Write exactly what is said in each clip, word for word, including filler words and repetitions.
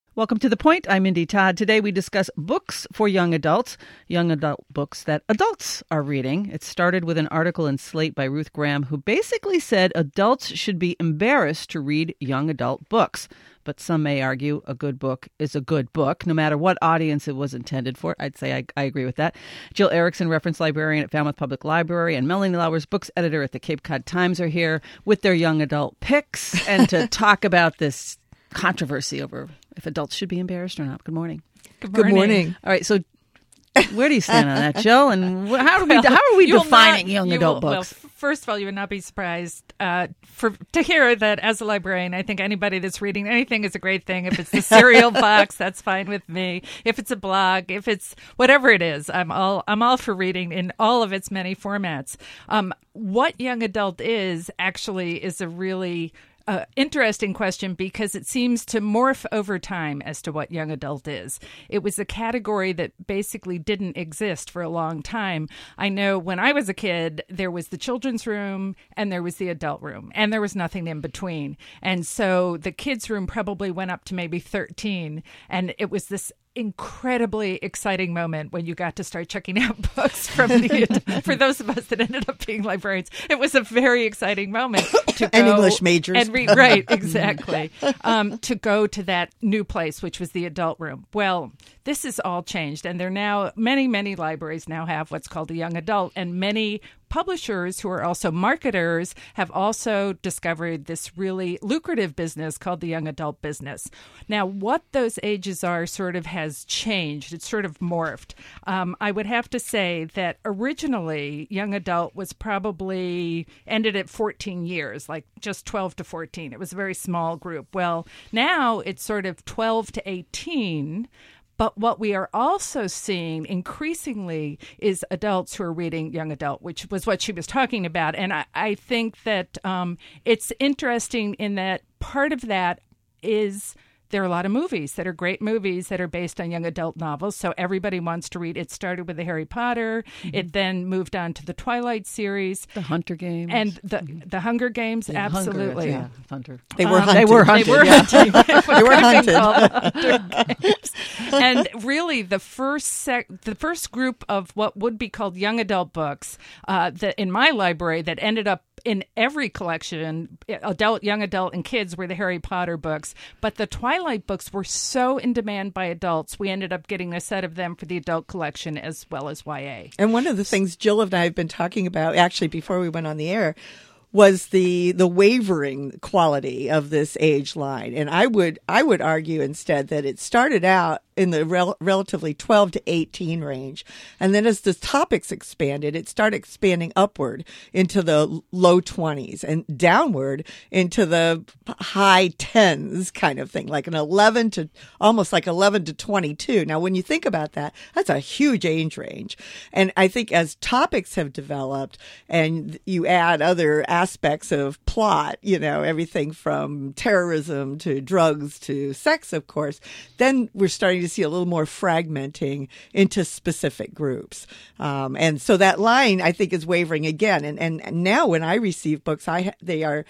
Welcome to The Point. I'm Mindy Todd. Today we discuss books for young adults, young adult books that adults are reading. It started with an article in Slate by Ruth Graham, who basically said adults should be embarrassed to read young adult books. But some may argue a good book is a good book, no matter what audience it was intended for. I'd say I, I agree with that. Jill Erickson, reference librarian at Falmouth Public Library, and Melanie Lowers, books editor at the Cape Cod Times, are here with their young adult picks and to talk about this controversy over if adults should be embarrassed or not. Good morning. Good morning. Good morning. All right, so where do you stand on that, Jill? And how are we how are we defining not, young you adult will, books? Well, first of all, you would not be surprised uh, for to hear that as a librarian, I think anybody that's reading anything is a great thing. If it's the cereal box, that's fine with me. If it's a blog, if it's whatever it is, I'm all I'm all for reading in all of its many formats. Um, what young adult is actually is a really Uh, interesting question because it seems to morph over time as to what young adult is. It was a category that basically didn't exist for a long time. I know when I was a kid, there was the children's room and there was the adult room, and there was nothing in between. And so the kids' room probably went up to maybe thirteen, and it was this incredibly exciting moment when you got to start checking out books from the for those of us that ended up being librarians. It was a very exciting moment to go and English majors and read, right, exactly, um, to go to that new place, which was the adult room. Well, this has all changed, and there now many many libraries now have what's called a young adult, and many publishers who are also marketers have also discovered this really lucrative business called the young adult business. Now, what those ages are sort of has changed. It's sort of morphed. Um, I would have to say that originally young adult was probably ended at fourteen years, like just twelve to fourteen. It was a very small group. Well, now it's sort of twelve to eighteen. But what we are also seeing increasingly is adults who are reading young adult, which was what she was talking about. And I, I think that um, it's interesting in that part of that is there are a lot of movies that are great movies that are based on young adult novels. So everybody wants to read. It started with the Harry Potter. Mm-hmm. It then moved on to the Twilight series. The Hunter Games. And the the Hunger Games, yeah, absolutely. Hunger, yeah, Hunter. They were um, hunted. They were hunted. They were yeah. hunted. They were hunted. Hunger Games. And really, the first sec- the first group of what would be called young adult books uh, that in my library that ended up in every collection, adult, young adult, and kids, were the Harry Potter books. But the Twilight books were so in demand by adults, we ended up getting a set of them for the adult collection as well as Y A. And one of the things Jill and I have been talking about, actually before we went on the air, was the the wavering quality of this age line. And I would I would argue instead that it started out in the rel- relatively twelve to eighteen range. And then as the topics expanded, it started expanding upward into the low twenties and downward into the high tens kind of thing, like an eleven to almost like eleven to twenty-two. Now, when you think about that, that's a huge age range. And I think as topics have developed and you add other aspects of plot, you know, everything from terrorism to drugs to sex, of course, then we're starting to see a little more fragmenting into specific groups. Um, and so that line, I think, is wavering again. And, and now when I receive books, I they are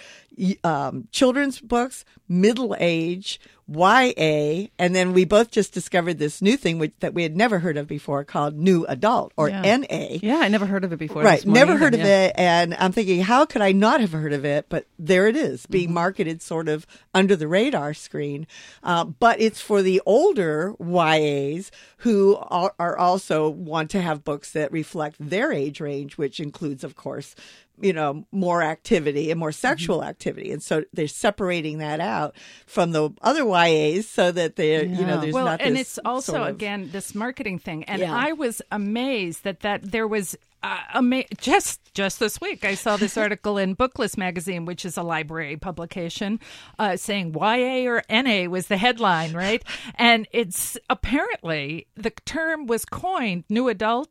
um, children's books, middle age, Y A, and then we both just discovered this new thing which, that we had never heard of before called New Adult, or yeah. N A. Yeah, I never heard of it before. Right, never heard either, of yeah. it, and I'm thinking, how could I not have heard of it? But there it is, being mm-hmm. marketed sort of under the radar screen. Uh, but it's for the older Y As who are, are also want to have books that reflect their age range, which includes, of course, you know, more activity and more sexual mm-hmm. activity. And so they're separating that out from the other Y As so that they're, yeah. you know, there's well, not this and it's also, sort of, again, this marketing thing. And yeah. I was amazed that, that there was uh, ama- just just this week, I saw this article in Booklist magazine, which is a library publication, uh, saying Y A or N A was the headline, right? And it's apparently the term was coined, new adult,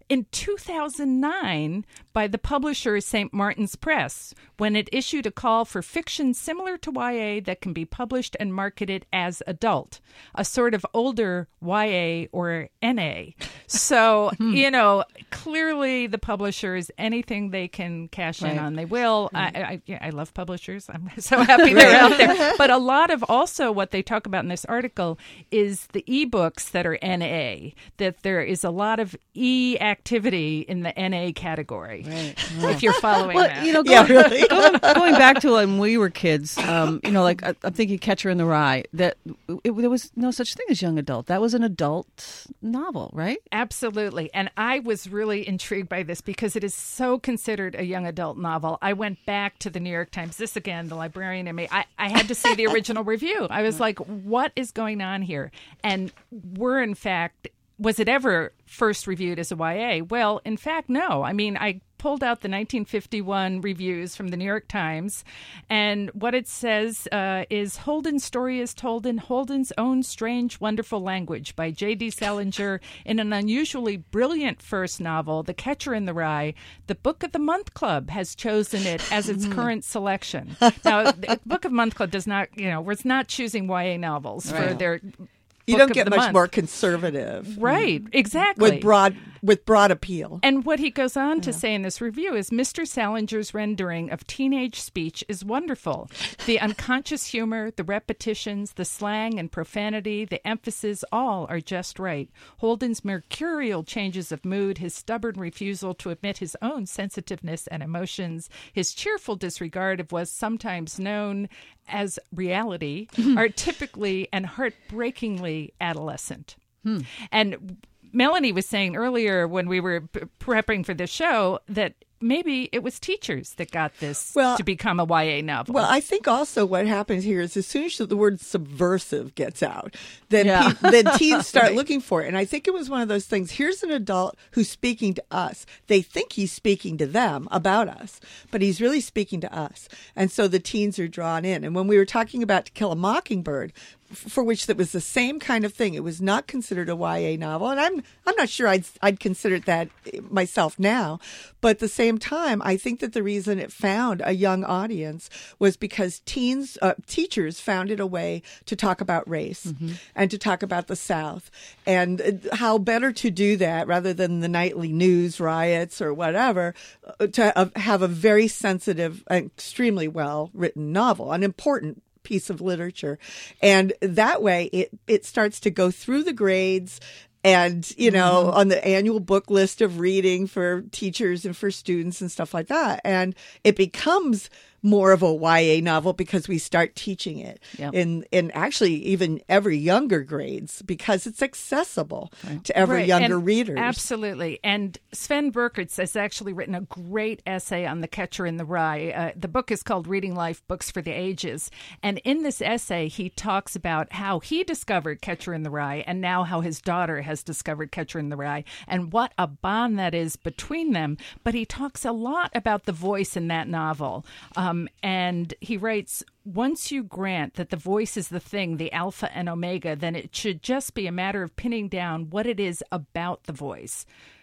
in two thousand nine by the publisher Saint Martin's Press, when it issued a call for fiction similar to Y A that can be published and marketed as adult, a sort of older Y A or N A. So, you know, clearly the publishers, anything they can cash in Right. on, they will. I, I, yeah, I love publishers. I'm so happy they're out there. But a lot of also what they talk about in this article is the ebooks that are N A, that there is a lot of e activity in the N A category, Right. if you're following Well, that. you know, Yeah, going, really. going, going back to when we were kids, um, you know, like I, I'm thinking Catcher in the Rye, that it, there was no such thing as young adult. That was an adult novel, right? Absolutely. And I was really intrigued by this because it is so considered a young adult novel. I went back to the New York Times, this again, the librarian in me. I, I had to see the original review. I was like, what is going on here? And we're, in fact, was it ever first reviewed as a Y A? Well, in fact, no. I mean, I pulled out the nineteen fifty-one reviews from the New York Times, and what it says uh, is Holden's story is told in Holden's own strange, wonderful language by J D Salinger in an unusually brilliant first novel, The Catcher in the Rye. The Book of the Month Club has chosen it as its current selection. Now, the Book of Month Club does not, you know, we're not choosing Y A novels for Right. their You book don't of get the much month. more conservative, Right, exactly. with broad with broad appeal. And what he goes on to say in this review is Mister Salinger's rendering of teenage speech is wonderful. The unconscious humor, the repetitions, the slang and profanity, the emphasis, all are just right. Holden's mercurial changes of mood, his stubborn refusal to admit his own sensitiveness and emotions, his cheerful disregard of what's sometimes known as reality, are typically and heartbreakingly adolescent. Hmm. And Melanie was saying earlier when we were p- prepping for this show that maybe it was teachers that got this Well, to become a Y A novel. Well, I think also what happens here is as soon as the word subversive gets out, then Yeah. pe- then teens start looking for it. And I think it was one of those things. Here's an adult who's speaking to us. They think he's speaking to them about us, but he's really speaking to us. And so the teens are drawn in. And when we were talking about To Kill a Mockingbird, for which that was the same kind of thing. It was not considered a Y A novel, and I'm I'm not sure I'd I'd consider it that myself now. But at the same time, I think that the reason it found a young audience was because teens, uh, teachers found it a way to talk about race mm-hmm. and to talk about the South, and how better to do that rather than the nightly news riots or whatever, uh, to uh, have a very sensitive, extremely well written novel, an important piece of literature. And that way it, it starts to go through the grades and, you know, mm-hmm. on the annual book list of reading for teachers and for students and stuff like that. And it becomes more of a Y A novel because we start teaching it Yep. in, in actually even ever younger grades because it's accessible Right. to ever Right, younger and readers. Absolutely. And Sven Berkertz has actually written a great essay on The Catcher in the Rye. Uh, the book is called Reading Life, Books for the Ages. And in this essay, he talks about how he discovered Catcher in the Rye and now how his daughter has discovered Catcher in the Rye and what a bond that is between them. But he talks a lot about the voice in that novel. Um, and he writes, once you grant that the voice is the thing, the alpha and omega, then it should just be a matter of pinning down what it is about the voice.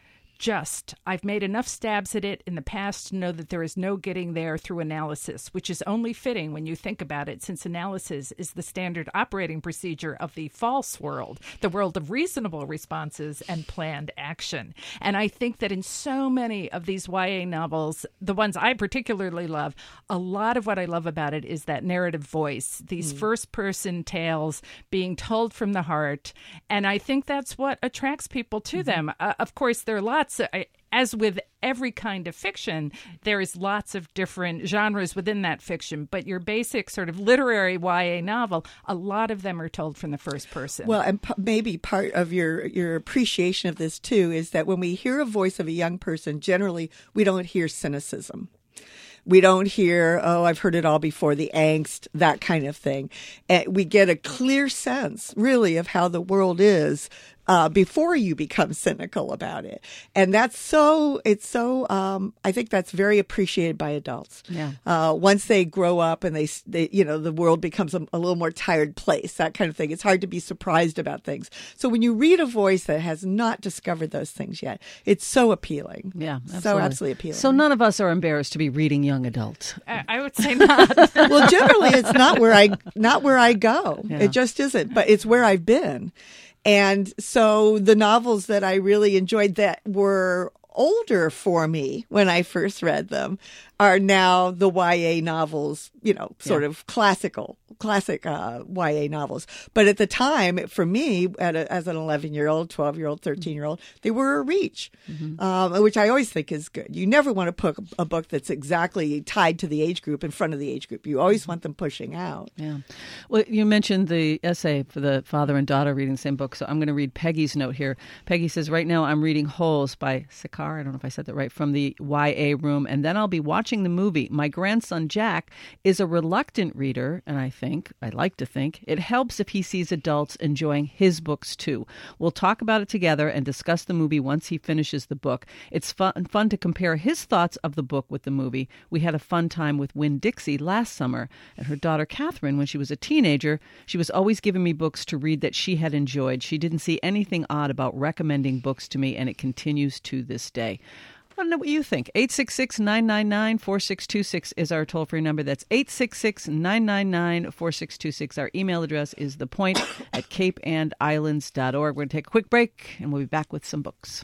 Just, I've made enough stabs at it in the past to know that there is no getting there through analysis, which is only fitting when you think about it, since analysis is the standard operating procedure of the false world, the world of reasonable responses and planned action. And I think that in so many of these Y A novels, the ones I particularly love, a lot of what I love about it is that narrative voice, these mm. first-person tales being told from the heart. And I think that's what attracts people to mm-hmm. them. Uh, of course, there are lots of, as with every kind of fiction, there is lots of different genres within that fiction. But your basic sort of literary Y A novel, a lot of them are told from the first person. Well, and p- maybe part of your, your appreciation of this, too, is that when we hear a voice of a young person, generally we don't hear cynicism. We don't hear, oh, I've heard it all before, the angst, that kind of thing. And we get a clear sense, really, of how the world is uh, before you become cynical about it. And that's so, it's so, um, I think that's very appreciated by adults. Yeah. Uh, once they grow up and they, they you know, the world becomes a, a little more tired place, that kind of thing. It's hard to be surprised about things. So when you read a voice that has not discovered those things yet, it's so appealing. Yeah, absolutely. So absolutely appealing. So none of us are embarrassed to be reading young adults. I, I would say not. Well, generally, it's not where I not where I go. Yeah. It just isn't. But it's where I've been, and so the novels that I really enjoyed that were older for me when I first read them are now the Y A novels, you know, sort Yeah. of classical, classic uh, Y A novels. But at the time, for me, at a, as an eleven-year-old, twelve-year-old, thirteen-year-old, they were a reach, Mm-hmm. um, which I always think is good. You never want to put a book that's exactly tied to the age group in front of the age group. You always want them pushing out. Yeah. Well, you mentioned the essay for the father and daughter reading the same book, so I'm going to read Peggy's note here. Peggy says, right now I'm reading Holes by Sakar, I don't know if I said that right, from the Y A room, and then I'll be watching the movie. My grandson, Jack, is a reluctant reader, and I think, I like to think, it helps if he sees adults enjoying his books too. We'll talk about it together and discuss the movie once he finishes the book. It's fun, fun to compare his thoughts of the book with the movie. We had a fun time with Winn-Dixie last summer, and her daughter, Catherine, when she was a teenager, she was always giving me books to read that she had enjoyed. She didn't see anything odd about recommending books to me, and it continues to this day. I want to know what you think. eight six six, nine nine nine, four six two six is our toll-free number. That's eight six six, nine nine nine, four six two six. Our email address is thepoint at cape and islands dot org. We're going to take a quick break, and we'll be back with some books.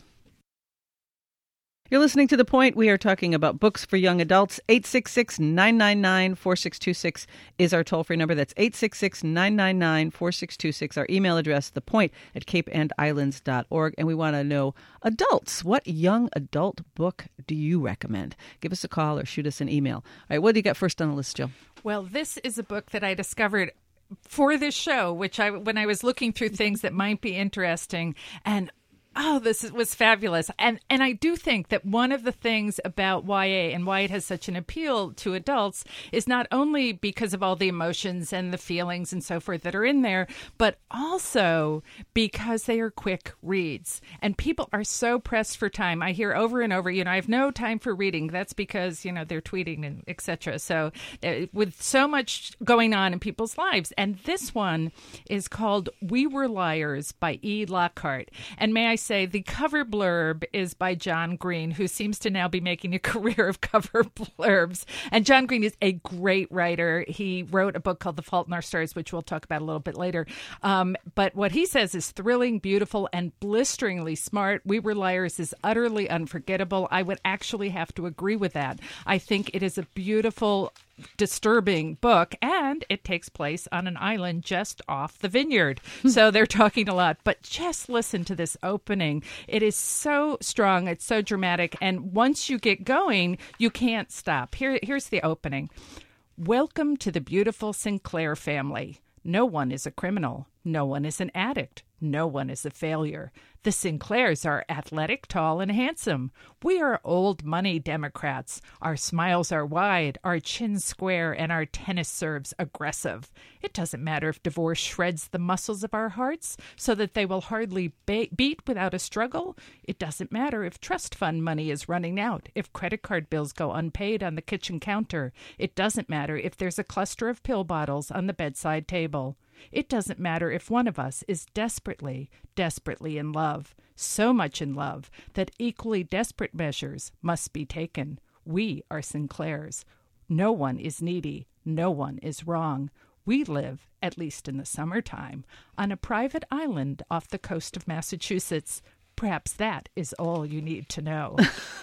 You're listening to The Point. We are talking about books for young adults. eight six six, nine nine nine, four six two six is our toll-free number. That's eight six six, nine nine nine, four six two six. Our email address, thepoint at cape and islands dot org. And we want to know, adults, what young adult book do you recommend? Give us a call or shoot us an email. All right, what do you got first on the list, Jill? Well, this is a book that I discovered for this show, which I when I was looking through things that might be interesting, and oh, this was fabulous. And and I do think that one of the things about Y A and why it has such an appeal to adults is not only because of all the emotions and the feelings and so forth that are in there, but also because they are quick reads. And people are so pressed for time. I hear over and over, you know, I have no time for reading. That's because, you know, they're tweeting and et cetera. So uh, with so much going on in people's lives. And this one is called We Were Liars by E. Lockhart. And may I say, the cover blurb is by John Green, who seems to now be making a career of cover blurbs. And John Green is a great writer. He wrote a book called The Fault in Our Stars, which we'll talk about a little bit later. Um, but what he says is thrilling, beautiful, and blisteringly smart. We Were Liars is utterly unforgettable. I would actually have to agree with that. I think it is a beautiful, disturbing book, and it takes place on an island just off the vineyard. So they're talking a lot, but just listen to this opening. It is so strong. It's so dramatic. And once you get going, you can't stop. Here, here's the opening. Welcome to the beautiful Sinclair family. No one is a criminal. No one is an addict. No one is a failure. The Sinclairs are athletic, tall, and handsome. We are old money Democrats. Our smiles are wide, our chins square, and our tennis serves aggressive. It doesn't matter if divorce shreds the muscles of our hearts so that they will hardly ba- beat without a struggle. It doesn't matter if trust fund money is running out, if credit card bills go unpaid on the kitchen counter. It doesn't matter if there's a cluster of pill bottles on the bedside table. It doesn't matter if one of us is desperately, desperately in love, so much in love that equally desperate measures must be taken. We are Sinclairs. No one is needy. No one is wrong. We live, at least in the summertime, on a private island off the coast of Massachusetts. Perhaps that is all you need to know.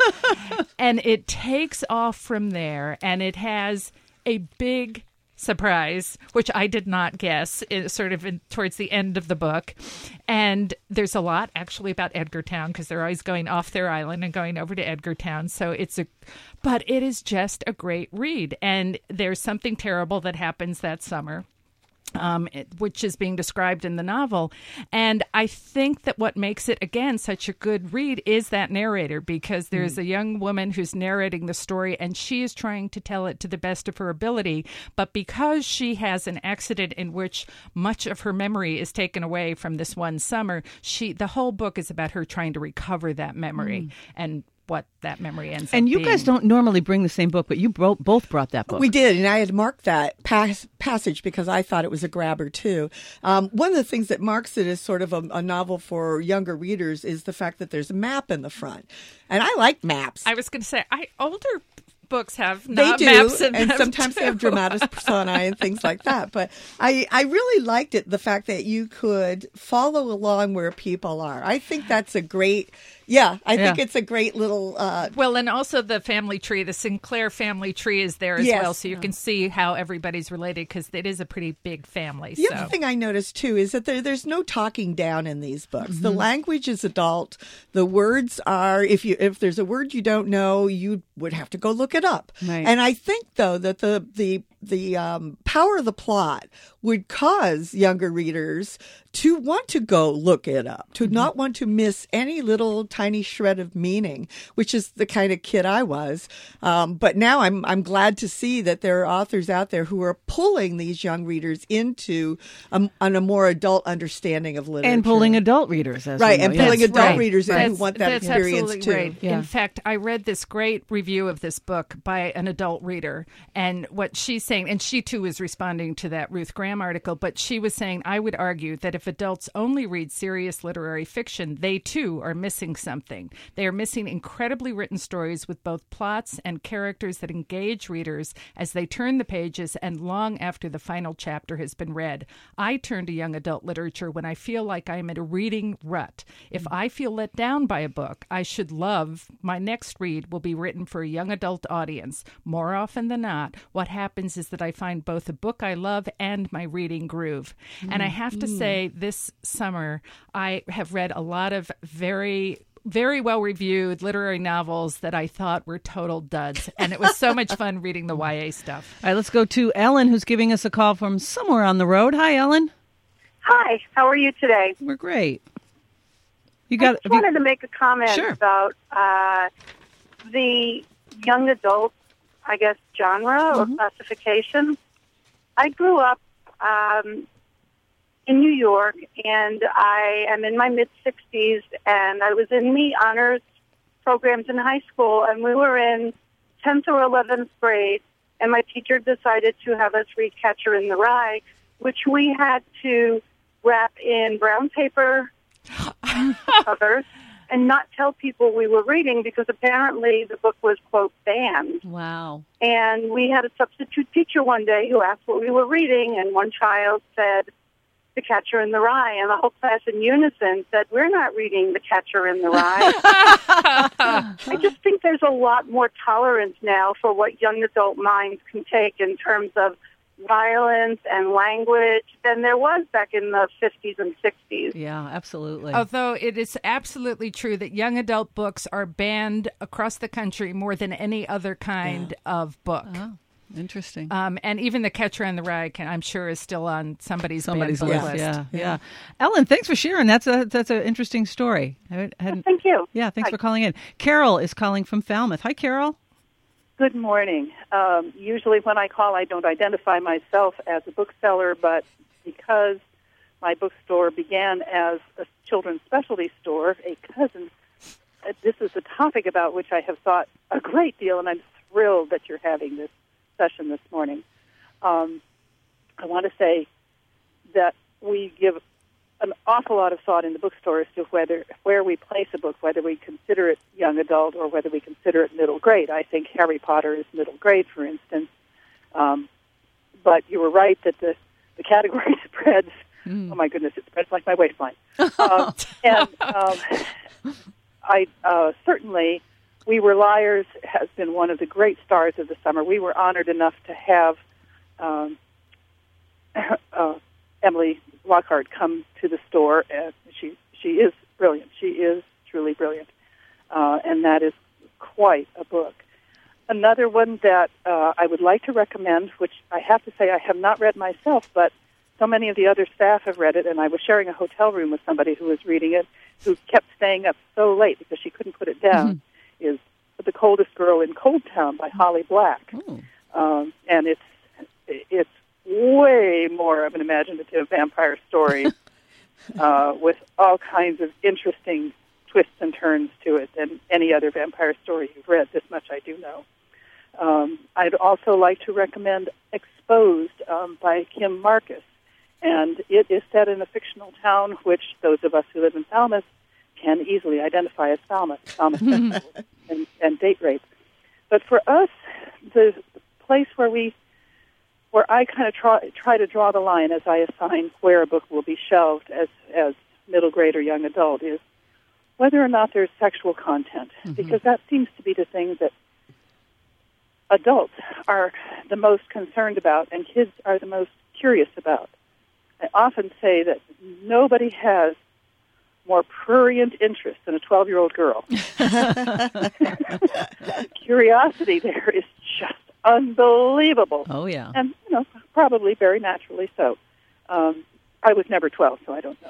And it takes off from there, and it has a big surprise, which I did not guess, is sort of in, towards the end of the book. And there's a lot actually about Edgartown, because they're always going off their island and going over to Edgartown. So it's a, but it is just a great read. And there's something terrible that happens that summer. Um, it, which is being described in the novel. And I think that what makes it, again, such a good read is that narrator, because there's mm. a young woman who's narrating the story, and she is trying to tell it to the best of her ability. But because she has an accident in which much of her memory is taken away from this one summer, she the whole book is about her trying to recover that memory mm. and what that memory ends and up you being. guys don't normally bring the same book, but you bro- both brought that book. We did, and I had marked that pas- passage because I thought it was a grabber, too. Um, one of the things that marks it as sort of a, a novel for younger readers is the fact that there's a map in the front. And I like maps. I was going to say, I older books have they not do, maps in and them sometimes too. they have dramatis personae and things like that. But I, I really liked it, the fact that you could follow along where people are. I think that's a great, yeah, I yeah. think it's a great little... Uh, well, and also the family tree, the Sinclair family tree is there as yes. well, so you can see how everybody's related, because it is a pretty big family. The so. other thing I noticed, too, is that there, there's no talking down in these books. Mm-hmm. The language is adult. The words are, if you if there's a word you don't know, you would have to go look it up. Right. And I think, though, that the the the um, power of the plot would cause younger readers to want to go look it up, to mm-hmm. not want to miss any little tiny shred of meaning, which is the kind of kid I was. Um, but now I'm I'm glad to see that there are authors out there who are pulling these young readers into a, on a more adult understanding of literature. And pulling adult readers, as right, we know. and pulling yes. adult right. readers in that's, who want that that's experience, absolutely too. Right. Yeah. In fact, I read this great review of this book by an adult reader, and what she's saying, and she too is responding to that Ruth Graham article, but she was saying, I would argue that if adults only read serious literary fiction, they too are missing something. They are missing incredibly written stories with both plots and characters that engage readers as they turn the pages and long after the final chapter has been read. I turn to young adult literature when I feel like I am in a reading rut. If I feel let down by a book I should love, my next read will be written for a young adult audience. More often than not, what happens is that I find both a book I love and my reading groove. Mm. And I have to mm. say, this summer, I have read a lot of very very well-reviewed literary novels that I thought were total duds. And it was so much fun reading the Y A stuff. All right, let's go to Ellen, who's giving us a call from somewhere on the road. Hi, Ellen. Hi, how are you today? We're great. You got. I just wanted you... to make a comment sure. about uh, the young adult, I guess, genre mm-hmm. or classification. I grew up um, in New York, and I am in my mid-sixties, and I was in the honors programs in high school, and we were in tenth or eleventh grade, and my teacher decided to have us read Catcher in the Rye, which we had to wrap in brown paper covers and not tell people we were reading, because apparently the book was, quote, banned. Wow. And we had a substitute teacher one day who asked what we were reading, and one child said, The Catcher in the Rye, and the whole class in unison said, we're not reading The Catcher in the Rye. I just think there's a lot more tolerance now for what young adult minds can take in terms of violence and language than there was back in the fifties and sixties. Yeah, absolutely. Although it is absolutely true that young adult books are banned across the country more than any other kind yeah. of book. Oh. Interesting. Um, and even The Catcher in the Rye, can, I'm sure, is still on somebody's, somebody's banned book list. list. Yeah, yeah, yeah. Ellen, thanks for sharing. That's a that's an interesting story. I hadn't, Thank you. Yeah, thanks Hi. for calling in. Carol is calling from Falmouth. Hi, Carol. Good morning. Um, usually when I call, I don't identify myself as a bookseller, but because my bookstore began as a children's specialty store, a cousin, uh, this is a topic about which I have thought a great deal, and I'm thrilled that you're having this session this morning. Um, I want to say that we give an awful lot of thought in the bookstore as to whether where we place a book, whether we consider it young adult or whether we consider it middle grade. I think Harry Potter is middle grade, for instance. Um, but you were right that the, the category spreads. Mm. Oh, my goodness, it spreads like my waistline. um, and um, I uh, certainly... We Were Liars has been one of the great stars of the summer. We were honored enough to have um, uh, Emily Lockhart come to the store. And she she is brilliant. She is truly brilliant, uh, and that is quite a book. Another one that uh, I would like to recommend, which I have to say I have not read myself, but so many of the other staff have read it, and I was sharing a hotel room with somebody who was reading it, who kept staying up so late because she couldn't put it down, mm-hmm. is The Coldest Girl in Cold Town by Holly Black. Oh. Um, and it's it's way more of an imaginative vampire story uh, with all kinds of interesting twists and turns to it than any other vampire story you've read. This much I do know. Um, I'd also like to recommend Exposed um, by Kim Marcus. And it is set in a fictional town, which those of us who live in Falmouth can easily identify as Falmouth, Falmouth and, and date rape. But for us, the place where we, where I kind of try, try to draw the line as I assign where a book will be shelved as, as middle grade or young adult is whether or not there's sexual content, mm-hmm. because that seems to be the thing that adults are the most concerned about and kids are the most curious about. I often say that nobody has more prurient interest than a twelve-year-old girl. Curiosity there is just unbelievable. Oh, yeah. And, you know, probably very naturally so. Um, I was never twelve, so I don't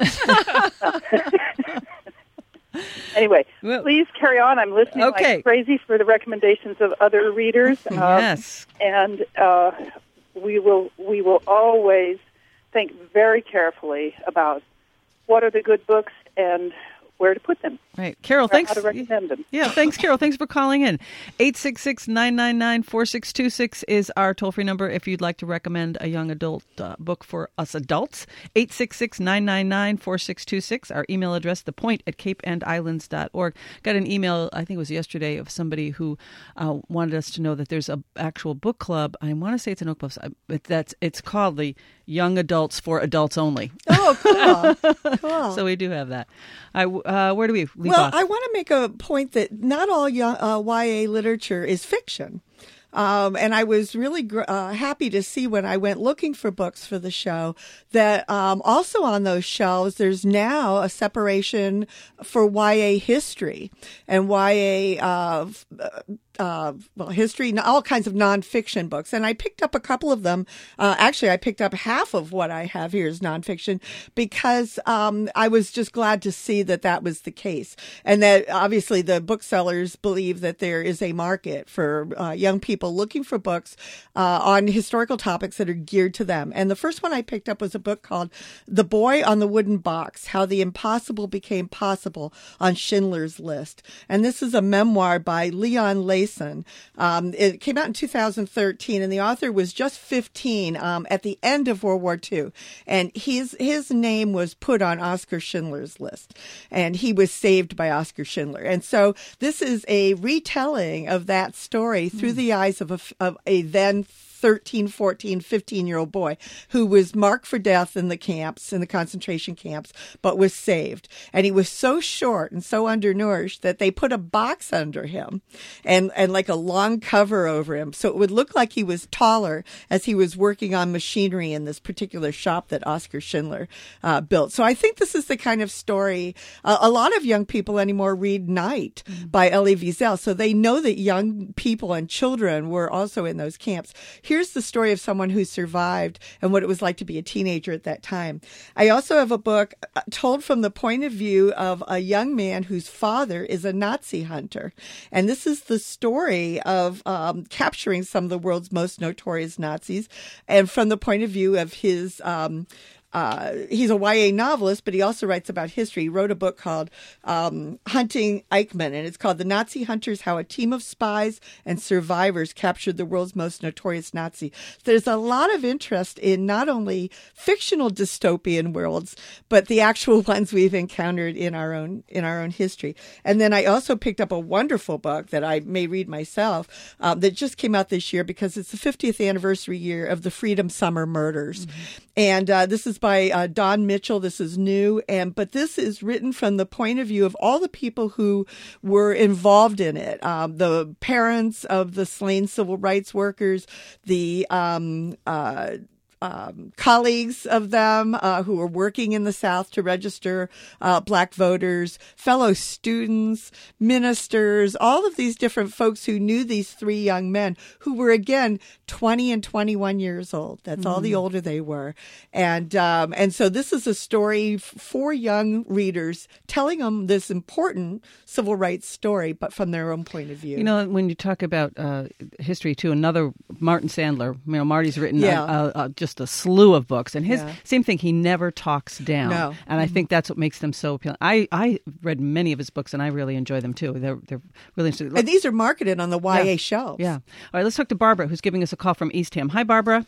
know. Anyway, well, please carry on. I'm listening okay. like crazy for the recommendations of other readers. Um, yes. And uh, we will we will always think very carefully about what are the good books and where to put them. Right. Carol, thanks. How to recommend them. Yeah, thanks, Carol. Thanks for calling in. eight six six, nine nine nine, four six two six is our toll-free number if you'd like to recommend a young adult uh, book for us adults. eight six six, nine nine nine, four six two six. Our email address, thepoint at cape and islands dot org. Got an email, I think it was yesterday, of somebody who uh, wanted us to know that there's an actual book club. I want to say it's an Oak Bluffs, but that's, it's called the Young Adults for Adults Only. Oh, cool. Cool. So we do have that. I, uh, where do we leave well, off? I want to make a point that not all young, uh, Y A literature is fiction. Um, and I was really gr- uh, happy to see when I went looking for books for the show that um, also on those shelves, there's now a separation for Y A history and Y A uh, uh, well, history, all kinds of nonfiction books. And I picked up a couple of them. Uh, actually, I picked up half of what I have here is nonfiction because um, I was just glad to see that that was the case. And that obviously the booksellers believe that there is a market for uh, young people looking for books uh, on historical topics that are geared to them. And the first one I picked up was a book called The Boy on the Wooden Box, How the Impossible Became Possible on Schindler's List. And this is a memoir by Leon Layson. Um, it came out in two thousand thirteen, and the author was just fifteen um, at the end of World War Two. And his, his name was put on Oskar Schindler's List, and he was saved by Oskar Schindler. And so this is a retelling of that story through mm. the eyes of a, of a then thirteen, fourteen, fifteen-year-old boy who was marked for death in the camps, in the concentration camps, but was saved. And he was so short and so undernourished that they put a box under him and, and like a long cover over him. So it would look like he was taller as he was working on machinery in this particular shop that Oskar Schindler uh, built. So I think this is the kind of story uh, a lot of young people anymore read Night mm-hmm. by Elie Wiesel. So they know that young people and children were also in those camps. Here's the story of someone who survived and what it was like to be a teenager at that time. I also have a book told from the point of view of a young man whose father is a Nazi hunter. And this is the story of um, capturing some of the world's most notorious Nazis. And from the point of view of his um Uh, he's a Y A novelist, but he also writes about history. He wrote a book called um, Hunting Eichmann, and it's called The Nazi Hunters, How a Team of Spies and Survivors Captured the World's Most Notorious Nazi. There's a lot of interest in not only fictional dystopian worlds, but the actual ones we've encountered in our own in our own history. And then I also picked up a wonderful book that I may read myself um, that just came out this year because it's the fiftieth anniversary year of the Freedom Summer murders. Mm-hmm. And uh, this is by uh, Don Mitchell. This is new, and but this is written from the point of view of all the people who were involved in it. Um, the parents of the slain civil rights workers, the um, uh, um, colleagues of them uh, who were working in the South to register uh, black voters, fellow students, ministers, all of these different folks who knew these three young men who were, again, twenty and twenty-one years old. That's mm. all the older they were. And, um, and so this is a story for young readers telling them this important civil rights story, but from their own point of view. You know, when you talk about uh, history, too, another Martin Sandler, you know, Marty's written yeah. a, a, a, just a slew of books. And his yeah. same thing, he never talks down. No. And I mm-hmm. think that's what makes them so appealing. I, I read many of his books, and I really enjoy them, too. They're, they're really interesting. And these are marketed on the Y A yeah. shelves. Yeah. All right, let's talk to Barbara, who's giving us a call from Eastham. Hi, Barbara.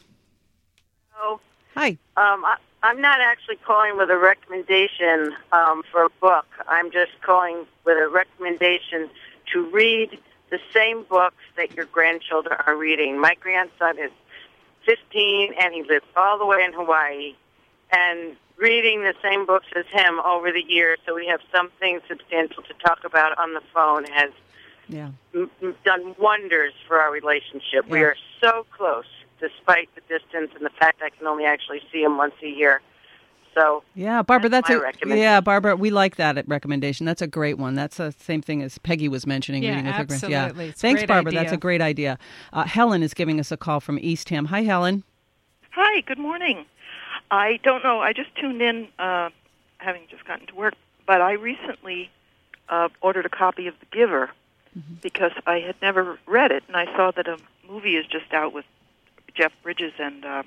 Hello. Hi. Um, I, I'm not actually calling with a recommendation um, for a book. I'm just calling with a recommendation to read the same books that your grandchildren are reading. My grandson is fifteen, and he lives all the way in Hawaii. And reading the same books as him over the years, so we have something substantial to talk about on the phone, has yeah. m- done wonders for our relationship. Yeah. We are so close, despite the distance and the fact I can only actually see him once a year. So yeah, Barbara, that's, that's a recommendation. yeah, Barbara, we like that recommendation. That's a great one. That's the same thing as Peggy was mentioning. Yeah, reading with absolutely. Her Yeah. yeah. Thanks, Barbara. Idea. That's a great idea. Uh, Helen is giving us a call from Eastham. Hi, Helen. Hi. Good morning. I don't know. I just tuned in, uh, having just gotten to work, but I recently uh, ordered a copy of The Giver mm-hmm. because I had never read it, and I saw that a movie is just out with Jeff Bridges and um,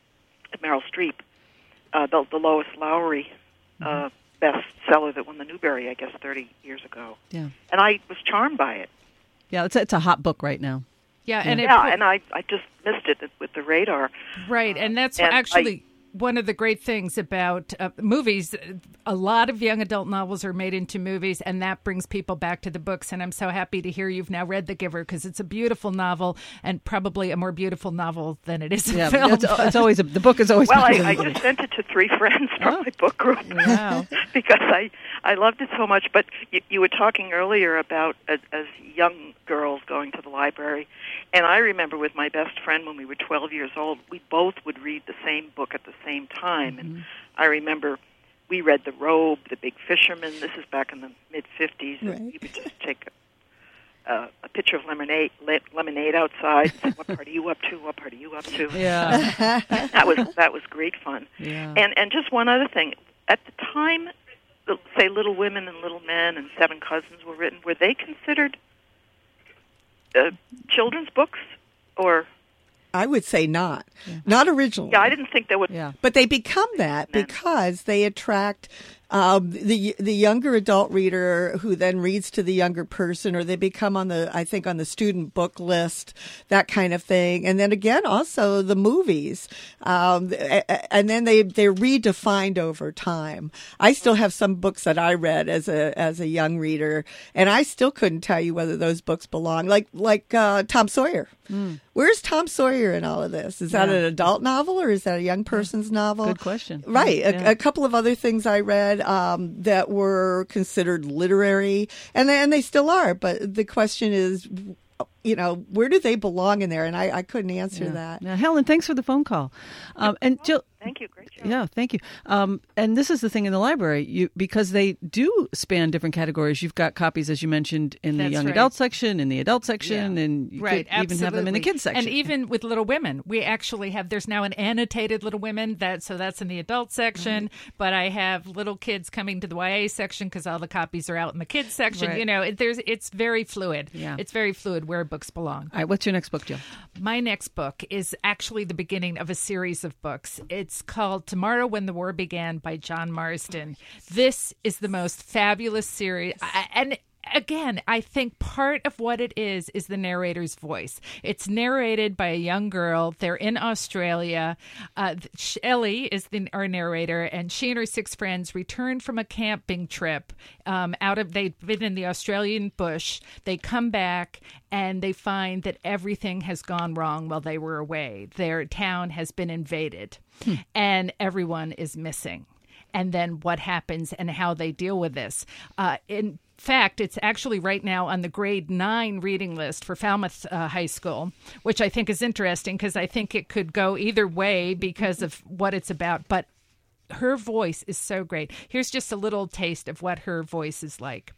Meryl Streep. Uh, the, the Lois Lowry uh, mm-hmm. bestseller that won the Newbery, I guess, thirty years ago. Yeah, and I was charmed by it. Yeah, it's a, it's a hot book right now. Yeah, yeah. and it, yeah, and I, I just missed it with the radar. Right, and that's and actually I, one of the great things about uh, movies. A lot of young adult novels are made into movies, and that brings people back to the books. And I'm so happy to hear you've now read The Giver, because it's a beautiful novel, and probably a more beautiful novel than it is a yeah, film. It's, it's always a, the book is always. Well, I, I just sent it to three friends from oh. my book group wow. because I I loved it so much. But you, you were talking earlier about as, as young girls going to the library, and I remember with my best friend when we were twelve years old, we both would read the same book at the same time, mm-hmm. and I remember. We read The Robe, The Big Fisherman. This is back in the mid-fifties. Right. And we would just take a, uh, a pitcher of lemonade le- lemonade outside and say, what part are you up to? What part are you up to? Yeah. that was that was great fun. Yeah. And and just one other thing. At the time, say, Little Women and Little Men and Seven Cousins were written, were they considered uh, children's books or... I would say not. Yeah. Not originally. Yeah, I didn't think they would. Yeah. But they become that because they attract um, the the younger adult reader who then reads to the younger person, or they become on the, I think, on the student book list, that kind of thing. And then again, also the movies. Um, and then they, they're redefined over time. I still have some books that I read as a as a young reader, and I still couldn't tell you whether those books belong. Like, like uh, Tom Sawyer. Mm. Where's Tom Sawyer in all of this? Is that yeah. an adult novel or is that a young person's novel? Good question. Right. Yeah. A, a couple of other things I read um, that were considered literary, and they, and they still are. But the question is, you know, where do they belong in there? And I, I couldn't answer yeah. that. Now, Helen, thanks for the phone call. Um, and Jill, thank you. Great show. Yeah, thank you. Um, and this is the thing in the library, you because they do span different categories. You've got copies, as you mentioned, in the That's young right. adult section, in the adult section, Yeah. and you right, could even have them in the kids section. And even with Little Women, we actually have, there's now an annotated Little Women, that so that's in the adult section, mm-hmm. but I have little kids coming to the Y A section because all the copies are out in the kids section. Right. You know, it, there's it's very fluid. Yeah. It's very fluid where books belong. All right, what's your next book, Jill? My next book is actually the beginning of a series of books. It's called Tomorrow When the War Began by John Marsden. This is the most fabulous series. I, and again, I think part of what it is is the narrator's voice. It's narrated by a young girl. They're in Australia. Uh, Shelley is the, our narrator, and she and her six friends returned from a camping trip. Um, out of they've been in the Australian bush. They come back and they find that everything has gone wrong while they were away. Their town has been invaded, hmm. and everyone is missing. and then what happens and how they deal with this. Uh, in fact, it's actually right now on the grade nine reading list for Falmouth uh, High School, which I think is interesting because I think it could go either way because of what it's about. But her voice is so great. Here's just a little taste of what her voice is like.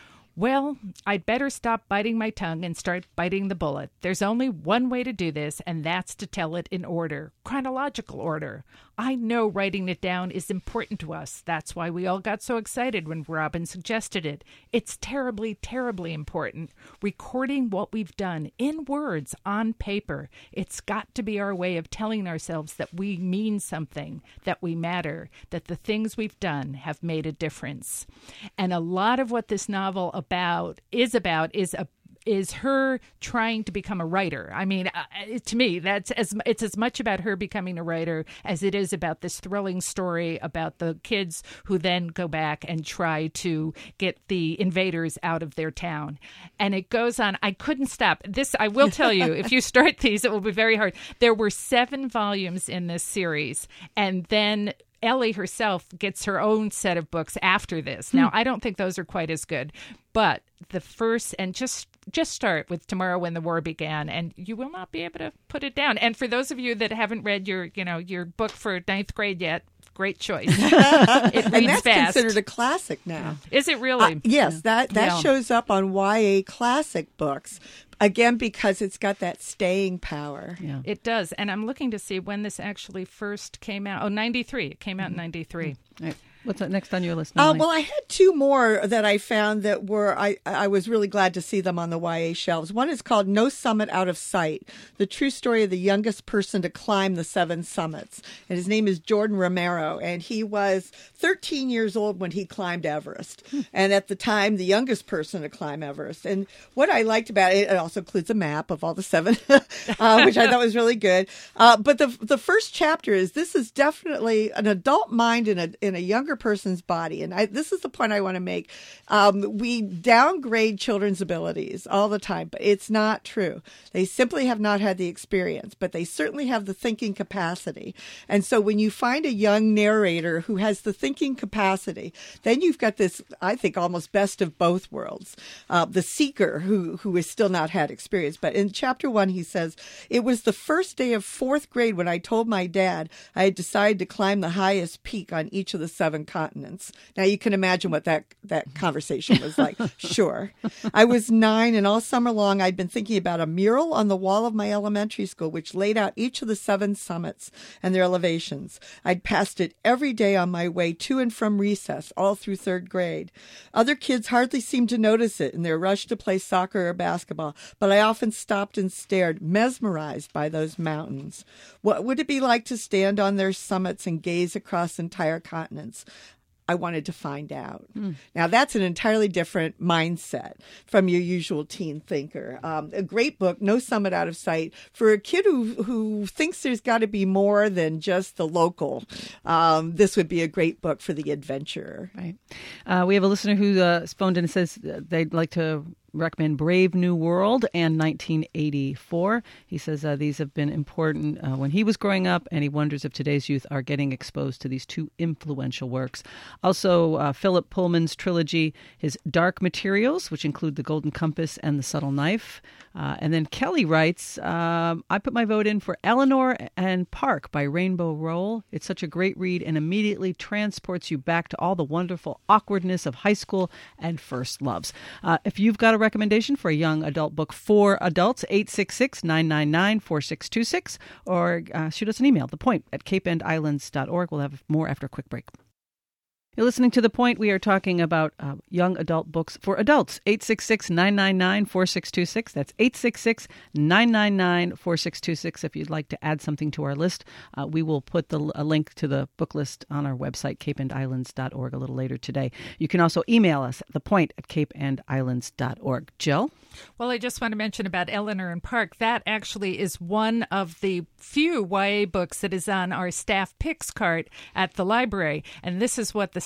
Well, I'd better stop biting my tongue and start biting the bullet. There's only one way to do this, and that's to tell it in order, chronological order. I know writing it down is important to us. That's why we all got so excited when Robin suggested it. It's terribly, terribly important. Recording what we've done in words on paper. It's got to be our way of telling ourselves that we mean something, that we matter, that the things we've done have made a difference. And a lot of what this novel about is about is a is her trying to become a writer. I mean, uh, to me, that's as it's as much about her becoming a writer as it is about this thrilling story about the kids who then go back and try to get the invaders out of their town. And it goes on. I couldn't stop. This, I will tell you, if you start these, it will be very hard. There were seven volumes in this series, and then Ellie herself gets her own set of books after this. Now, I don't think those are quite as good, but the first, and just just start with Tomorrow When the War Began, and you will not be able to put it down. And for those of you that haven't read your, you know, your book for ninth grade yet, great choice. It reads and that's fast. considered a classic now. Is it really? Uh, yes, that that Yeah. shows up on Y A classic books. Again, because it's got that staying power. Yeah. It does. And I'm looking to see when this actually first came out. Oh, ninety-three. It came out in ninety-three. All right. What's up next on your list? Uh, Emily? well, I had two more that I found that were, I, I was really glad to see them on the Y A shelves. One is called No Summit Out of Sight, the true story of the youngest person to climb the seven summits. And his name is Jordan Romero, and he was thirteen years old when he climbed Everest. And at the time, the youngest person to climb Everest. And what I liked about it, it also includes a map of all the seven, uh, which I thought was really good. Uh, but the the first chapter is, this is definitely an adult mind in a, in a younger person's body. And I, this is the point I want to make. Um, we downgrade children's abilities all the time, but it's not true. They simply have not had the experience, but they certainly have the thinking capacity. And so when you find a young narrator who has the thinking capacity, then you've got this, I think, almost best of both worlds. Uh, the seeker who, who has still not had experience. But in chapter one, he says, it was the first day of fourth grade when I told my dad I had decided to climb the highest peak on each of the seven continents. Now you can imagine what that, that conversation was like. Sure. I was nine, and all summer long I'd been thinking about a mural on the wall of my elementary school which laid out each of the seven summits and their elevations. I'd passed it every day on my way to and from recess, all through third grade. Other kids hardly seemed to notice it in their rush to play soccer or basketball, but I often stopped and stared, mesmerized by those mountains. What would it be like to stand on their summits and gaze across entire continents? I wanted to find out. Mm. Now, that's an entirely different mindset from your usual teen thinker. Um, a great book, No Summit Out of Sight, for a kid who, who thinks there's got to be more than just the local. Um, this would be a great book for the adventurer. Right. Uh, we have a listener who uh, phoned in and says they'd like to recommend Brave New World and nineteen eighty-four. He says uh, these have been important uh, when he was growing up, and he wonders if today's youth are getting exposed to these two influential works. Also, uh, Philip Pullman's trilogy, his Dark Materials, which include The Golden Compass and The Subtle Knife. Uh, and then Kelly writes, um, I put my vote in for Eleanor and Park by Rainbow Rowell. It's such a great read and immediately transports you back to all the wonderful awkwardness of high school and first loves. Uh, if you've got a recommendation for a young adult book for adults, eight six six, nine nine nine, four six two six, or uh, shoot us an email, the point at cape end islands dot org. We'll have more after a quick break. You're listening to The Point. We are talking about uh, young adult books for adults. eight six six, nine nine nine, four six two six. That's eight six six, nine nine nine, four six two six. If you'd like to add something to our list, uh, we will put the, a link to the book list on our website, cape end islands dot org, a little later today. You can also email us at thepoint at cape end islands dot org. Jill? Well, I just want to mention about Eleanor and Park. That actually is one of the few Y A books that is on our staff picks cart at the library. And this is what the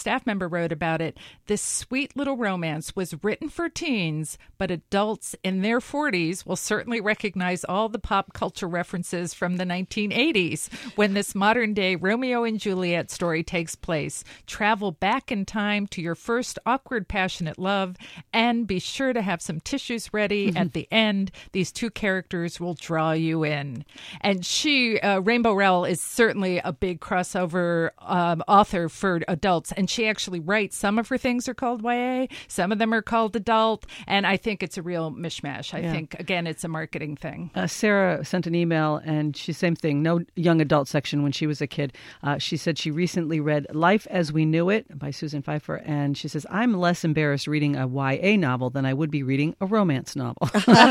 staff member wrote about it, this sweet little romance was written for teens, but adults in their forties will certainly recognize all the pop culture references from the nineteen eighties when this modern-day Romeo and Juliet story takes place. Travel back in time to your first awkward, passionate love, and be sure to have some tissues ready. Mm-hmm. At the end, these two characters will draw you in. And she, uh, Rainbow Rowell, is certainly a big crossover um, author for adults, and she actually writes. Some of her things are called Y A, some of them are called adult, and I think it's a real mishmash. I yeah. think, again, it's a marketing thing. Uh, Sarah sent an email, and she, same thing, no young adult section when she was a kid. Uh, she said she recently read Life as We Knew It by Susan Pfeiffer, and she says, I'm less embarrassed reading a Y A novel than I would be reading a romance novel.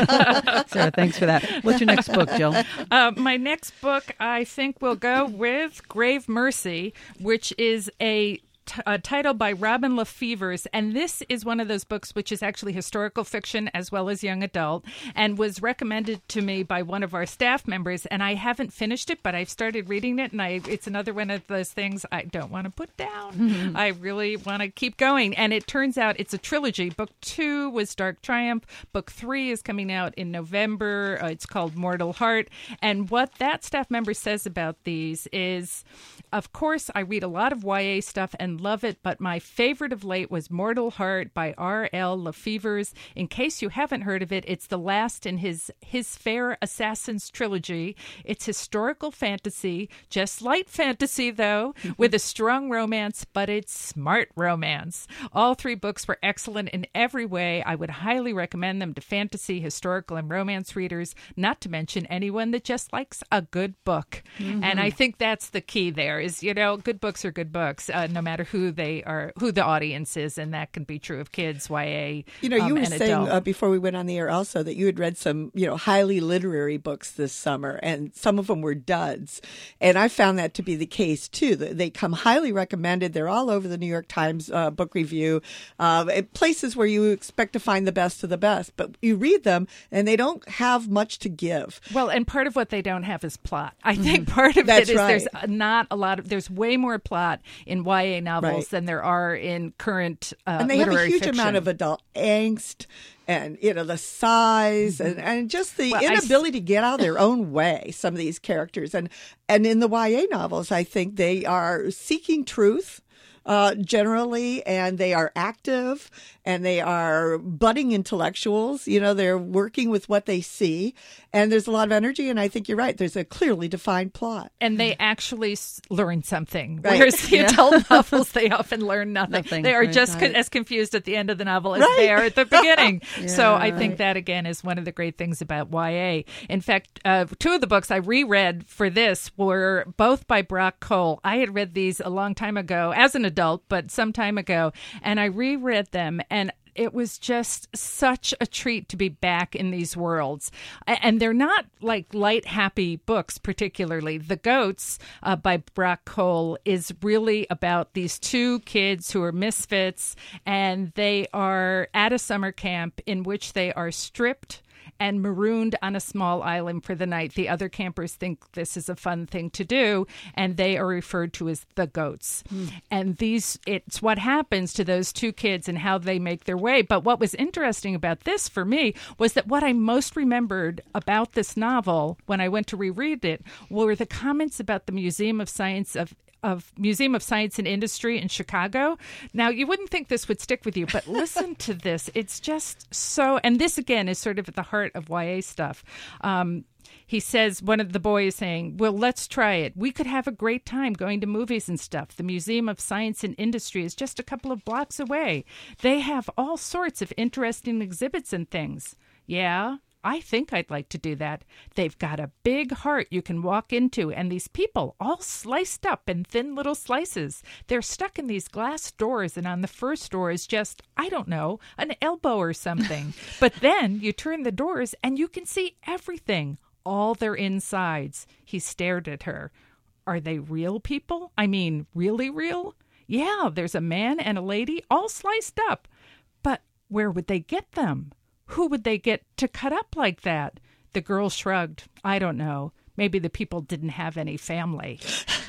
Sarah, thanks for that. What's your next book, Jill? Uh, my next book, I think, will go with Grave Mercy, which is a T- a title by Robin Lefevers, and this is one of those books which is actually historical fiction as well as young adult, and was recommended to me by one of our staff members, and I haven't finished it, but I've started reading it, and I it's another one of those things I don't want to put down. Mm-hmm. I really want to keep going, and it turns out it's a trilogy. Book two was Dark Triumph. Book three is coming out in November. Uh, it's called Mortal Heart, and what that staff member says about these is, of course, I read a lot of Y A stuff and love it, but my favorite of late was Mortal Heart by R L Lefevers. In case you haven't heard of it, it's the last in his His Fair Assassins trilogy. It's historical fantasy, just light fantasy, though, with a strong romance, but it's smart romance. All three books were excellent in every way. I would highly recommend them to fantasy, historical, and romance readers, not to mention anyone that just likes a good book. Mm-hmm. And I think that's the key there is, you know, good books are good books, uh, no matter who they are, who the audience is, and that can be true of kids, Y A, You know, you um, were and saying uh, before we went on the air also that you had read some, you know, highly literary books this summer, and some of them were duds. And I found that to be the case, too. They come highly recommended. They're all over the New York Times uh, book review, uh, places where you expect to find the best of the best. But you read them, and they don't have much to give. Well, and part of what they don't have is plot. I think part of That's it is right. there's not a lot of, there's way more plot in Y A novels Right. than there are in current uh, and they have literary a huge fiction. amount of adult angst and, you know, the size mm-hmm. and, and just the well, inability to get out of their own way, some of these characters. And, and in the Y A novels, I think they are seeking truth. Uh, generally, and they are active, and they are budding intellectuals. You know, they're working with what they see, and there's a lot of energy, and I think you're right. There's a clearly defined plot. And they actually s- learn something. Right. Whereas the Yeah. adult novels, they often learn nothing. Nothing, They are right, just right. co- as confused at the end of the novel as Right. they are at the beginning. so I Yeah. think that, again, is one of the great things about Y A. In fact, uh, two of the books I reread for this were both by Brock Cole. I had read these a long time ago as an adult, but some time ago, and I reread them, and it was just such a treat to be back in these worlds. And they're not like light, happy books, particularly. The Goats uh, by Brock Cole is really about these two kids who are misfits, and they are at a summer camp in which they are stripped and marooned on a small island for the night. The other campers think this is a fun thing to do, and they are referred to as the Goats. Mm. And these, it's what happens to those two kids and how they make their way. But what was interesting about this for me was that what I most remembered about this novel when I went to reread it were the comments about the Museum of Science of of Museum of Science and Industry in Chicago. Now, you wouldn't think this would stick with you, but listen to this. It's just so, and this again is sort of at the heart of Y A stuff. Um, he says, one of the boys saying, well, let's try it. We could have a great time going to movies and stuff. The Museum of Science and Industry is just a couple of blocks away. They have all sorts of interesting exhibits and things. Yeah, I think I'd like to do that. They've got a big heart you can walk into, and these people all sliced up in thin little slices. They're stuck in these glass doors, and on the first door is just, I don't know, an elbow or something. But then you turn the doors, and you can see everything, all their insides. He stared at her. Are they real people? I mean, really real? Yeah, there's a man and a lady all sliced up. But where would they get them? Who would they get to cut up like that? The girl shrugged. I don't know. Maybe the people didn't have any family.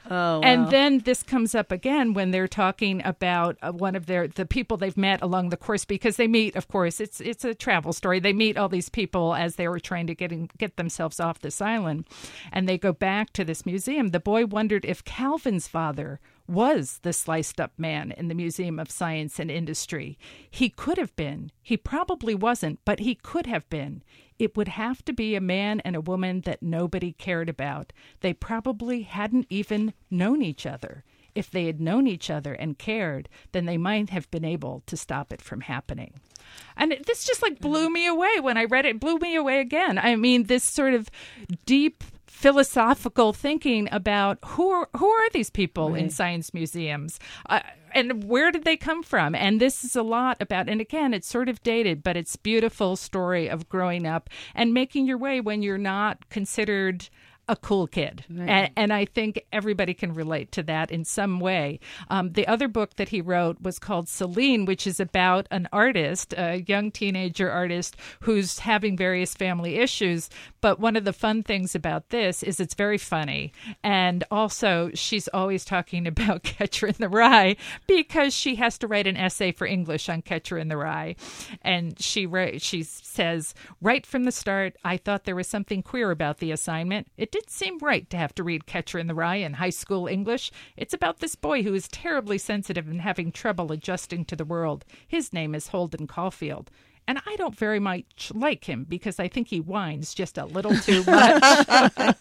Oh, wow. And then this comes up again when they're talking about uh, one of their the people they've met along the course, because they meet, of course, it's it's a travel story. They meet all these people as they were trying to get in, get themselves off this island, and they go back to this museum. The boy wondered if Calvin's father was the sliced up man in the Museum of Science and Industry. He could have been. He probably wasn't, but he could have been. It would have to be a man and a woman that nobody cared about. They probably hadn't even known each other. If they had known each other and cared, then they might have been able to stop it from happening. And it, this just like blew me away when I read it. It blew me away again. I mean, this sort of deep philosophical thinking about who are, who are these people right. in science museums uh, and where did they come from? And this is a lot about, and again, it's sort of dated, but it's beautiful story of growing up and making your way when you're not considered a cool kid. Right. And, and I think everybody can relate to that in some way. Um, the other book that he wrote was called Celine, which is about an artist, a young teenager artist who's having various family issues. But one of the fun things about this is it's very funny. And also she's always talking about Catcher in the Rye because she has to write an essay for English on Catcher in the Rye. And she, she says, right from the start, I thought there was something queer about the assignment. It didn't seem right to have to read Catcher in the Rye in high school English. It's about this boy who is terribly sensitive and having trouble adjusting to the world. His name is Holden Caulfield. And I don't very much like him because I think he whines just a little too much.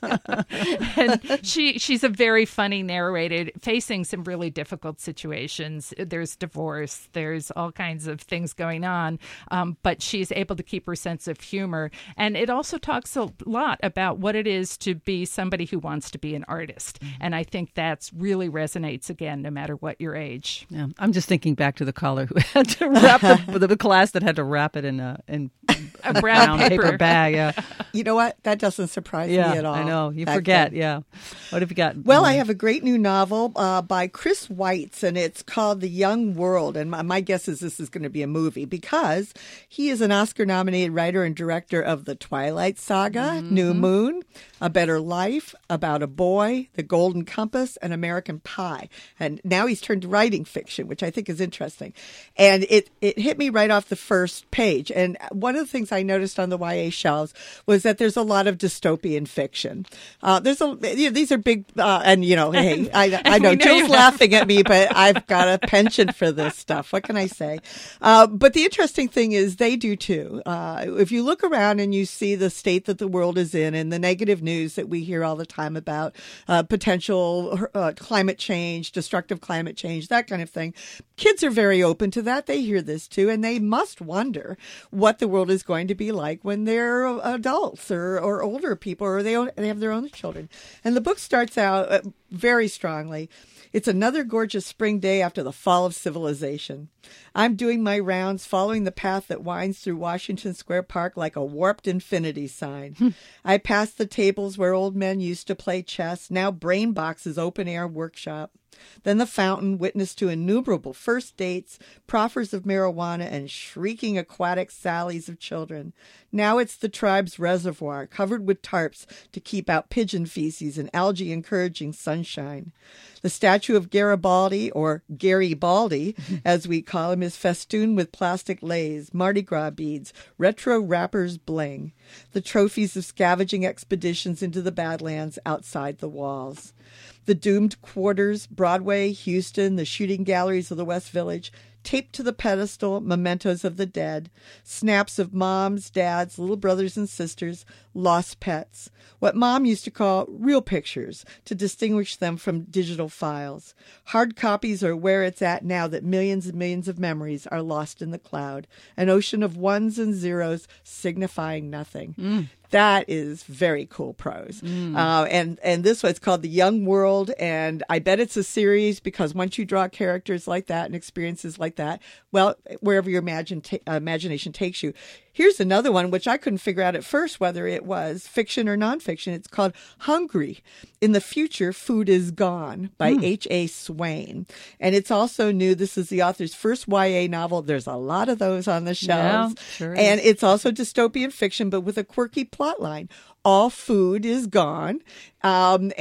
And she she's a very funny narrator, facing some really difficult situations. There's divorce. There's all kinds of things going on. Um, but she's able to keep her sense of humor. And it also talks a lot about what it is to be somebody who wants to be an artist. Mm-hmm. And I think that's really resonates, again, no matter what your age. Yeah, I'm just thinking back to the caller who had to wrap the, the class that had to wrap it in a, in a brown, brown paper. paper bag. Yeah, you know what? That doesn't surprise yeah, me at all. I know you forget. Then. Yeah, what have you got? Well, I have a great new novel uh, by Chris Weitz, and it's called The Young World. And my, my guess is this is going to be a movie because he is an Oscar-nominated writer and director of The Twilight Saga, mm-hmm. New Moon, A Better Life, About a Boy, The Golden Compass, and American Pie. And now he's turned to writing fiction, which I think is interesting. And it it hit me right off the first page. And one of the things I noticed on the Y A shelves was that there's a lot of dystopian fiction. Uh, there's a you know, these are big, uh, and you know, hey, I, I know, know Jill's laughing at me, but I've got a penchant for this stuff. What can I say? Uh, but the interesting thing is they do too. Uh, if you look around and you see the state that the world is in and the negative news that we hear all the time about uh, potential uh, climate change, destructive climate change, that kind of thing, kids are very open to that. They hear this too, and they must wonder what the world is going to be like when they're adults or, or older people, or they, own, they have their own children. And the book starts out very strongly. It's another gorgeous spring day after the fall of civilization. I'm doing my rounds, following the path that winds through Washington Square Park like a warped infinity sign. I pass the tables where old men used to play chess, now Brain Box's open-air workshop. Then the fountain, witness to innumerable first dates, proffers of marijuana, and shrieking aquatic sallies of children. Now it's the tribe's reservoir, covered with tarps to keep out pigeon feces and algae encouraging sunshine. The statue of Garibaldi, or Gary Baldy, as we call him, is festooned with plastic leis, Mardi Gras beads, retro rappers bling, the trophies of scavenging expeditions into the Badlands outside the walls. The doomed quarters, Broadway, Houston, the shooting galleries of the West Village, taped to the pedestal, mementos of the dead, snaps of moms, dads, little brothers and sisters, lost pets, what Mom used to call real pictures to distinguish them from digital files. Hard copies are where it's at now that millions and millions of memories are lost in the cloud, an ocean of ones and zeros signifying nothing. Mm. That is very cool prose. Mm. Uh, and, and this one's called The Young World, and I bet it's a series because once you draw characters like that and experiences like that, well, wherever your imagine ta- uh, imagination takes you. Here's another one, which I couldn't figure out at first whether it was fiction or nonfiction. It's called Hungry. In the Future, Food is Gone by mm. H A. Swain. And it's also new. This is the author's first Y A novel. There's a lot of those on the shelves. Yeah, sure and is. It's also dystopian fiction, but with a quirky plot line. All food is gone. Um, and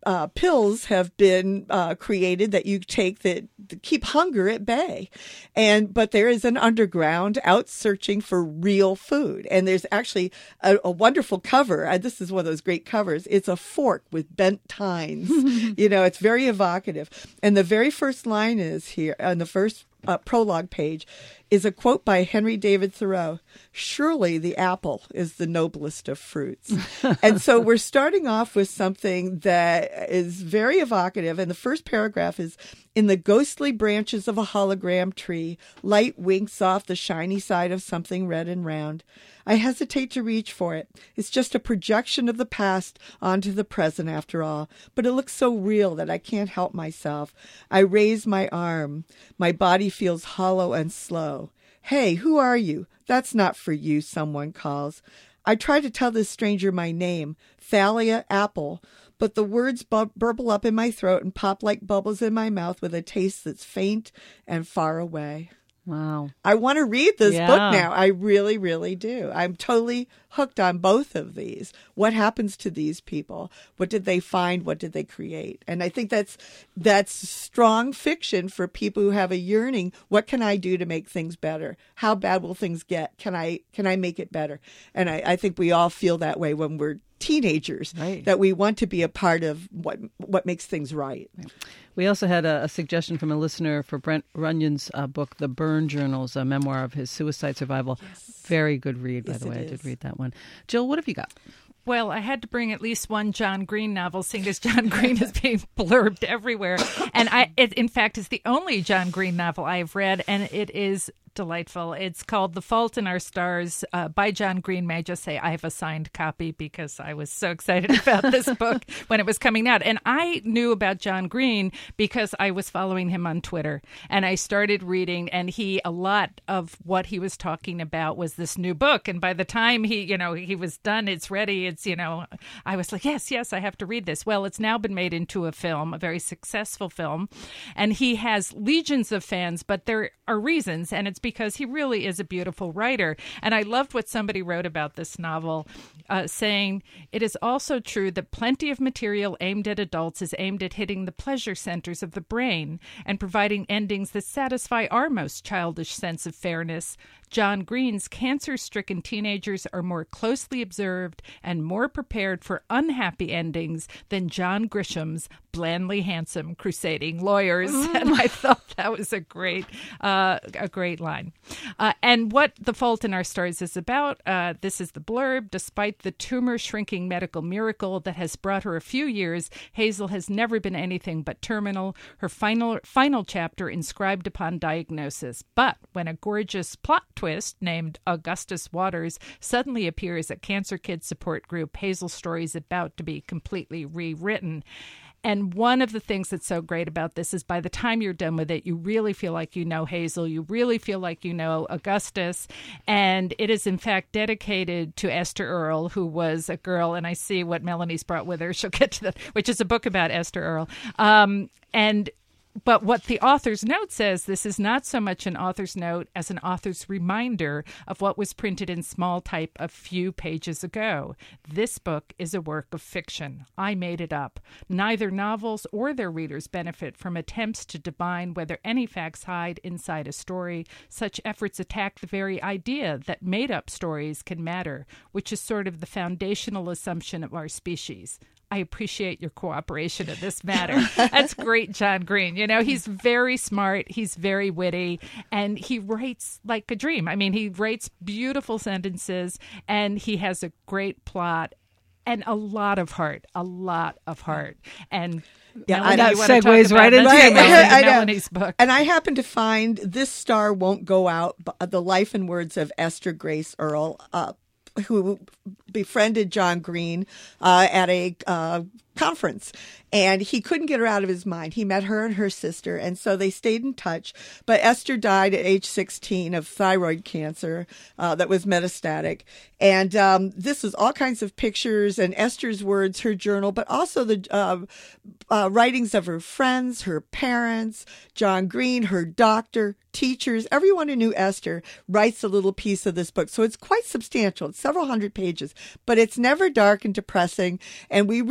uh, pills have been uh, created that you take that, that keep hunger at bay. And but there is an underground out searching for real food. And there's actually a, a wonderful cover. Uh, this is one of those great covers. It's a fork with bent tines. You know, it's very evocative. And the very first line is here on the first uh, prologue page is a quote by Henry David Thoreau. Surely the apple is the noblest of fruits. And so we're starting off with something that is very evocative. And the first paragraph is, in the ghostly branches of a hologram tree, light winks off the shiny side of something red and round. I hesitate to reach for it. It's just a projection of the past onto the present after all. But it looks so real that I can't help myself. I raise my arm. My body feels hollow and slow. Hey, who are you? That's not for you, someone calls. I try to tell this stranger my name, Thalia Apple, but the words bub- burble up in my throat and pop like bubbles in my mouth with a taste that's faint and far away. Wow. I want to read this Yeah. book now. I really, really do. I'm totally hooked on both of these. What happens to these people? What did they find? What did they create? And I think that's that's strong fiction for people who have a yearning. What can I do to make things better? How bad will things get? Can I can I make it better? And I, I think we all feel that way when we're teenagers, Right. that we want to be a part of what what makes things right. We also had a, a suggestion from a listener for Brent Runyon's uh, book, The Burn Journals, a memoir of his suicide survival. Very good read, by Yes, the way. it I did is. read that one. Jill, what have you got? Well, I had to bring at least one John Green novel, seeing as John Green is being blurbed everywhere. And I, it, in fact, is the only John Green novel I have read, and it is delightful. It's called The Fault in Our Stars uh, by John Green. May I just say I have a signed copy because I was so excited about this book when it was coming out. And I knew about John Green because I was following him on Twitter. And I started reading, and he, a lot of what he was talking about was this new book. And by the time he, you know, he was done, it's ready, it's, you know, I was like, yes, yes, I have to read this. Well, it's now been made into a film, a very successful film. And he has legions of fans, but there are reasons, and it's because he really is a beautiful writer. And I loved what somebody wrote about this novel, uh, saying, it is also true that plenty of material aimed at adults is aimed at hitting the pleasure centers of the brain and providing endings that satisfy our most childish sense of fairness. John Green's cancer-stricken teenagers are more closely observed and more prepared for unhappy endings than John Grisham's blandly handsome crusading lawyers. Mm. And I thought that was a great, uh, a great line. Uh, and what The Fault in Our Stars is about, uh, this is the blurb. Despite the tumor-shrinking medical miracle that has brought her a few years, Hazel has never been anything but terminal, her final, final chapter inscribed upon diagnosis. But when a gorgeous plot twist named Augustus Waters suddenly appears at Cancer Kids support group, Hazel's story is about to be completely rewritten. And one of the things that's so great about this is by the time you're done with it, you really feel like you know Hazel. You really feel like you know Augustus. And it is, in fact, dedicated to Esther Earl, who was a girl. And I see what Melanie's brought with her. She'll get to that, which is a book about Esther Earl. Um, and But what the author's note says, this is not so much an author's note as an author's reminder of what was printed in small type a few pages ago. This book is a work of fiction. I made it up. Neither novels or their readers benefit from attempts to divine whether any facts hide inside a story. Such efforts attack the very idea that made-up stories can matter, which is sort of the foundational assumption of our species. I appreciate your cooperation in this matter. That's great, John Green. You know, he's very smart. He's very witty, and he writes like a dream. I mean, he writes beautiful sentences, and he has a great plot and a lot of heart, a lot of heart. And Yeah, Melanie, that you want to talk segues about right into Melanie, Melanie. I know. Melanie's book. And I happen to find This Star Won't Go Out, The Life and Words of Esther Grace Earl, uh, who befriended John Green uh, at a uh, conference. And he couldn't get her out of his mind. He met her and her sister, and so they stayed in touch. But Esther died at age sixteen of thyroid cancer uh, that was metastatic. And um, this was all kinds of pictures and Esther's words, her journal, but also the uh, uh, writings of her friends, her parents, John Green, her doctor, teachers. Everyone who knew Esther writes a little piece of this book. So it's quite substantial. It's several hundred pages, but it's never dark and depressing. And we really, this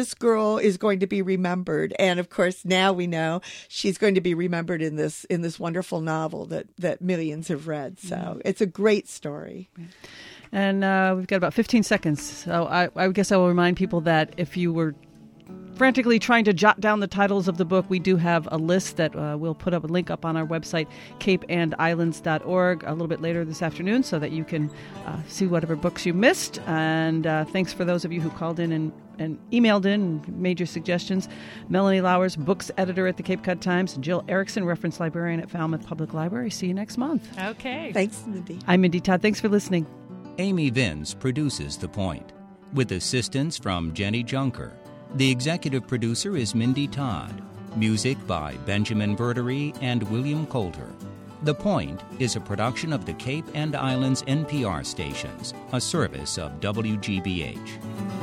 this girl is going to be remembered. And of course, now we know she's going to be remembered in this in this wonderful novel that, that millions have read. So mm. it's a great story. And uh, we've got about fifteen seconds. So I, I guess I will remind people that if you were frantically trying to jot down the titles of the book, we do have a list that uh, we'll put up a link up on our website, cape and islands dot org, a little bit later this afternoon so that you can uh, see whatever books you missed. And uh, thanks for those of you who called in and, and emailed in and made your suggestions. Melanie Lowers, books editor at the Cape Cod Times, and Jill Erickson, reference librarian at Falmouth Public Library. See you next month. Okay. Thanks, Mindy. I'm Mindy Todd. Thanks for listening. Amy Vince produces The Point, with assistance from Jenny Junker. The executive producer is Mindy Todd. Music by Benjamin Verdery and William Coulter. The Point is a production of the Cape and Islands N P R stations, a service of W G B H.